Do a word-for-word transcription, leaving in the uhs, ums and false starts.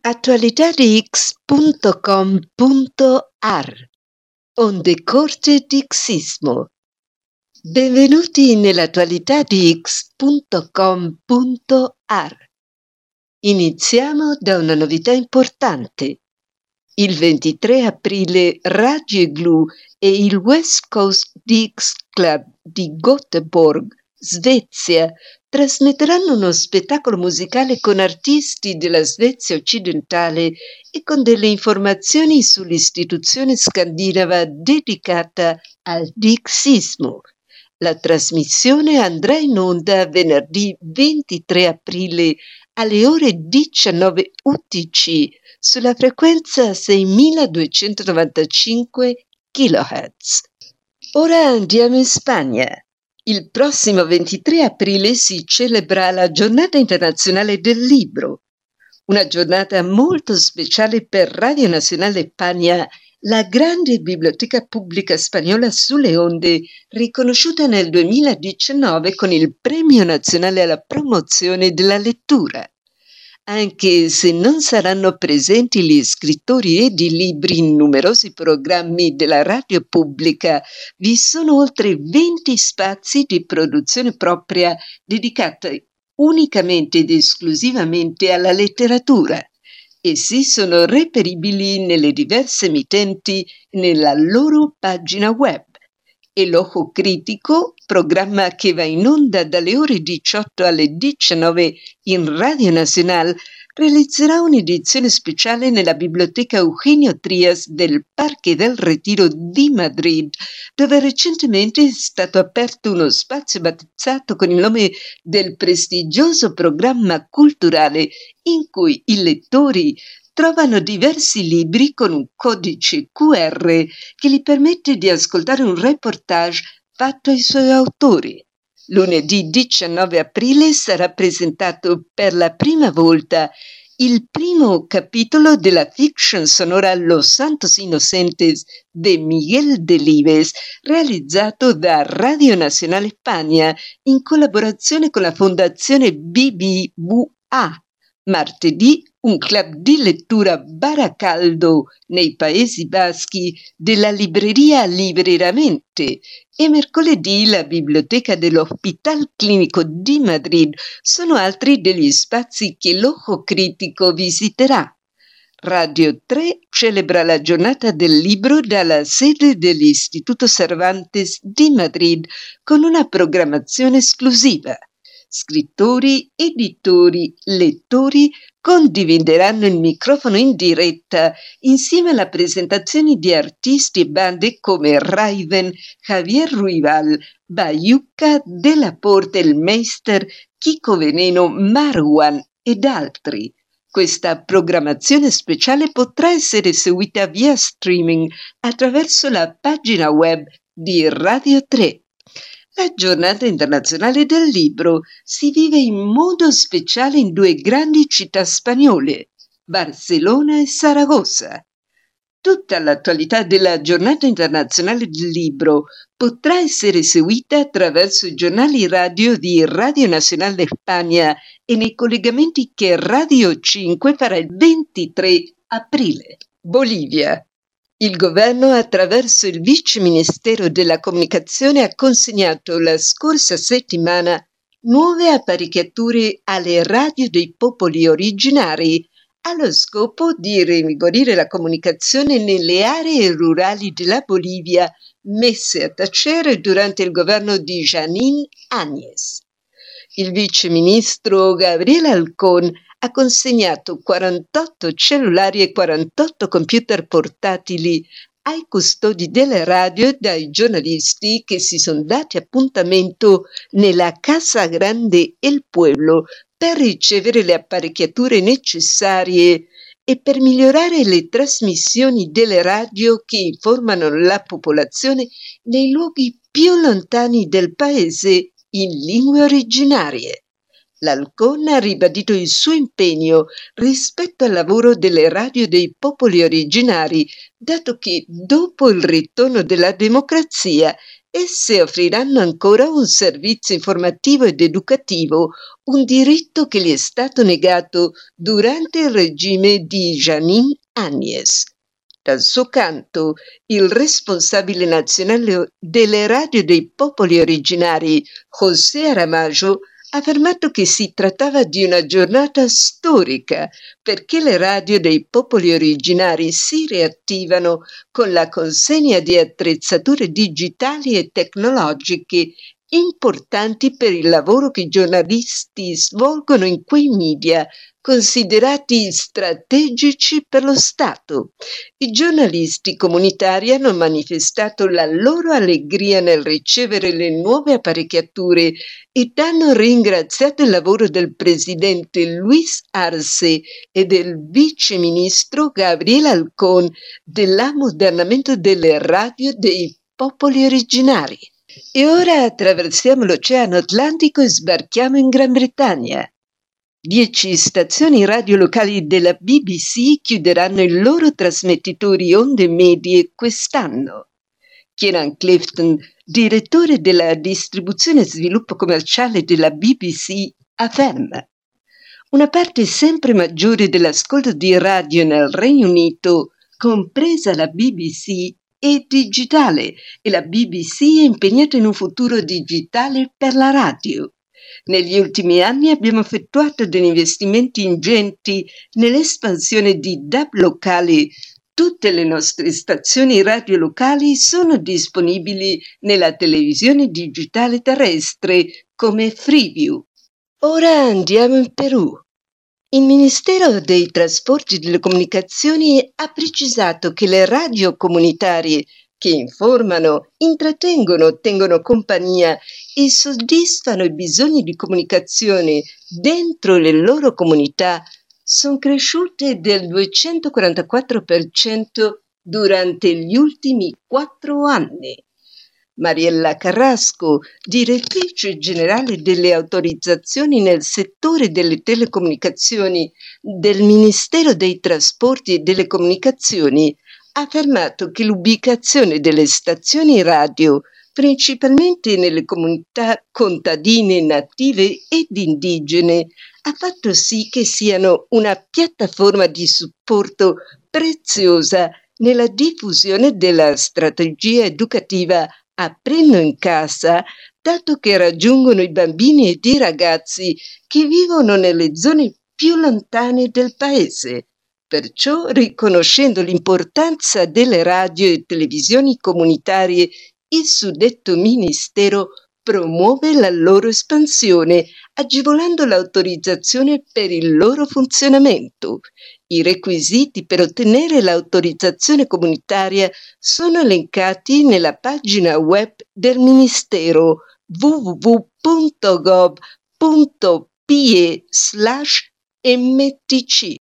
attualitadx punto com punto ar Onde corte di Xismo. Benvenuti nell'attualitadx punto com punto ar. Iniziamo da una novità importante. Il ventitré aprile Radio Glu e il West Coast Dix Club di Göteborg, Svezia, trasmetteranno uno spettacolo musicale con artisti della Svezia occidentale e con delle informazioni sull'istituzione scandinava dedicata al Dixismo. La trasmissione andrà in onda venerdì ventitré aprile alle ore diciannove U T C sulla frequenza seimiladuecentonovantacinque chilohertz. Ora andiamo in Spagna. Il prossimo ventitré aprile si celebra la Giornata Internazionale del Libro, una giornata molto speciale per Radio Nazionale España, la grande biblioteca pubblica spagnola sulle onde, riconosciuta nel duemiladiciannove con il Premio Nazionale alla Promozione della Lettura. Anche se non saranno presenti gli scrittori e di libri in numerosi programmi della radio pubblica, vi sono oltre venti spazi di produzione propria dedicati unicamente ed esclusivamente alla letteratura. Essi sono reperibili nelle diverse emittenti nella loro pagina web. E l'Ojo Critico, programma che va in onda dalle ore diciotto alle diciannove in Radio Nacional, realizzerà un'edizione speciale nella biblioteca Eugenio Trias del Parque del Retiro di Madrid, dove recentemente è stato aperto uno spazio battezzato con il nome del prestigioso programma culturale in cui i lettori trovano diversi libri con un codice Q R che gli permette di ascoltare un reportage fatto ai suoi autori. Lunedì diciannove aprile sarà presentato per la prima volta il primo capitolo della fiction sonora Los Santos Inocentes de Miguel Delibes, realizzato da Radio Nacional España in collaborazione con la Fondazione B B V A. Martedì un club di lettura Baracaldo nei Paesi Baschi della libreria Liberamente e mercoledì la biblioteca dell'Hospital Clínico di Madrid sono altri degli spazi che l'Ojo Critico visiterà. Radio tre celebra la giornata del libro dalla sede dell'Istituto Cervantes di Madrid con una programmazione esclusiva. Scrittori, editori, lettori condivideranno il microfono in diretta insieme alla presentazione di artisti e bande come Raven, Javier Ruibal, Bayuca, Della Porte, il Meister, Chico Veneno, Marwan ed altri. Questa programmazione speciale potrà essere seguita via streaming attraverso la pagina web di Radio tre. La Giornata Internazionale del Libro si vive in modo speciale in due grandi città spagnole, Barcellona e Saragossa. Tutta l'attualità della Giornata Internazionale del Libro potrà essere seguita attraverso i giornali radio di Radio Nacional de España e nei collegamenti che Radio cinque farà il ventitré aprile. Bolivia. Il governo, attraverso il Vice Ministero della Comunicazione, ha consegnato la scorsa settimana nuove apparecchiature alle radio dei popoli originari, allo scopo di rinvigorire la comunicazione nelle aree rurali della Bolivia messe a tacere durante il governo di Jeanine Áñez. Il vice ministro Gabriel Alcón ha consegnato quarantotto cellulari e quarantotto computer portatili ai custodi delle radio e dai giornalisti che si sono dati appuntamento nella Casa Grande El Pueblo per ricevere le apparecchiature necessarie e per migliorare le trasmissioni delle radio che informano la popolazione nei luoghi più lontani del paese in lingue originarie. L'Alcón ha ribadito il suo impegno rispetto al lavoro delle radio dei popoli originari, dato che dopo il ritorno della democrazia esse offriranno ancora un servizio informativo ed educativo, un diritto che gli è stato negato durante il regime di Jeanine Áñez. Dal suo canto, il responsabile nazionale delle radio dei popoli originari, José Aramajo, ha affermato che si trattava di una giornata storica perché le radio dei popoli originari si riattivano con la consegna di attrezzature digitali e tecnologiche importanti per il lavoro che i giornalisti svolgono in quei media considerati strategici per lo Stato. I giornalisti comunitari hanno manifestato la loro allegria nel ricevere le nuove apparecchiature ed hanno ringraziato il lavoro del presidente Luis Arce e del vice ministro Gabriel Alcón dell'ammodernamento delle radio dei popoli originari. E ora attraversiamo l'Oceano Atlantico e sbarchiamo in Gran Bretagna. Dieci stazioni radio locali della B B C chiuderanno i loro trasmettitori onde medie quest'anno. Kieran Clifton, direttore della distribuzione e sviluppo commerciale della B B C, afferma: una parte sempre maggiore dell'ascolto di radio nel Regno Unito, compresa la B B C, è digitale e la B B C è impegnata in un futuro digitale per la radio. Negli ultimi anni abbiamo effettuato degli investimenti ingenti nell'espansione di D A B locali. Tutte le nostre stazioni radio locali sono disponibili nella televisione digitale terrestre come Freeview. Ora andiamo in Perù. Il Ministero dei Trasporti e delle Comunicazioni ha precisato che le radio comunitarie che informano, intrattengono, tengono compagnia e soddisfano i bisogni di comunicazione dentro le loro comunità sono cresciute del duecentoquarantaquattro per cento durante gli ultimi quattro anni. Mariella Carrasco, direttrice generale delle autorizzazioni nel settore delle telecomunicazioni del Ministero dei Trasporti e delle Comunicazioni, ha affermato che l'ubicazione delle stazioni radio, principalmente nelle comunità contadine native ed indigene, ha fatto sì che siano una piattaforma di supporto preziosa nella diffusione della strategia educativa Aprendo in Casa, dato che raggiungono i bambini ed i ragazzi che vivono nelle zone più lontane del paese. Perciò, riconoscendo l'importanza delle radio e televisioni comunitarie, il suddetto Ministero promuove la loro espansione, agevolando l'autorizzazione per il loro funzionamento. I requisiti per ottenere l'autorizzazione comunitaria sono elencati nella pagina web del Ministero w w w punto gov punto p e slash m t c.